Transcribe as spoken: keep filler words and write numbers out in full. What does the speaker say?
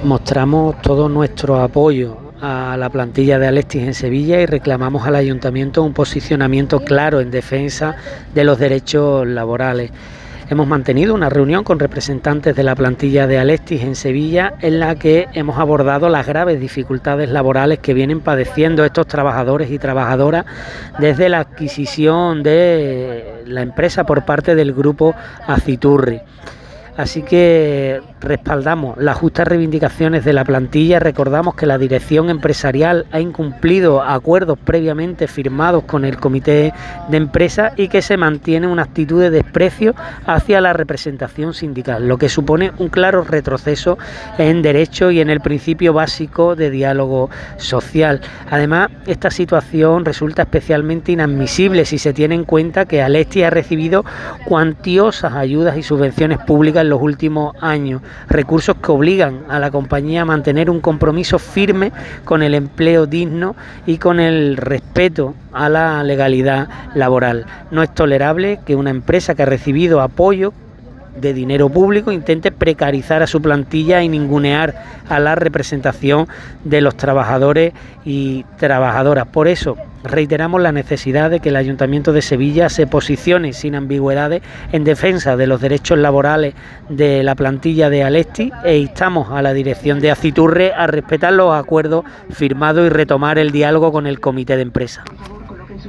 Mostramos todo nuestro apoyo a la plantilla de Alestis en Sevilla y reclamamos al Ayuntamiento un posicionamiento claro en defensa de los derechos laborales. Hemos mantenido una reunión con representantes de la plantilla de Alestis en Sevilla en la que hemos abordado las graves dificultades laborales que vienen padeciendo estos trabajadores y trabajadoras desde la adquisición de la empresa por parte del grupo Aciturri. Así que respaldamos las justas reivindicaciones de la plantilla, recordamos que la dirección empresarial ha incumplido acuerdos previamente firmados con el comité de empresa y que se mantiene una actitud de desprecio hacia la representación sindical, lo que supone un claro retroceso en derecho y en el principio básico de diálogo social. Además, esta situación resulta especialmente inadmisible si se tiene en cuenta que Alestis ha recibido cuantiosas ayudas y subvenciones públicas en los últimos años, recursos que obligan a la compañía a mantener un compromiso firme con el empleo digno y con el respeto a la legalidad laboral. No es tolerable que una empresa que ha recibido apoyo de dinero público intente precarizar a su plantilla y ningunear a la representación de los trabajadores y trabajadoras. Por eso reiteramos la necesidad de que el Ayuntamiento de Sevilla se posicione sin ambigüedades en defensa de los derechos laborales de la plantilla de Alestis e instamos a la dirección de Aciturri a respetar los acuerdos firmados y retomar el diálogo con el comité de empresa.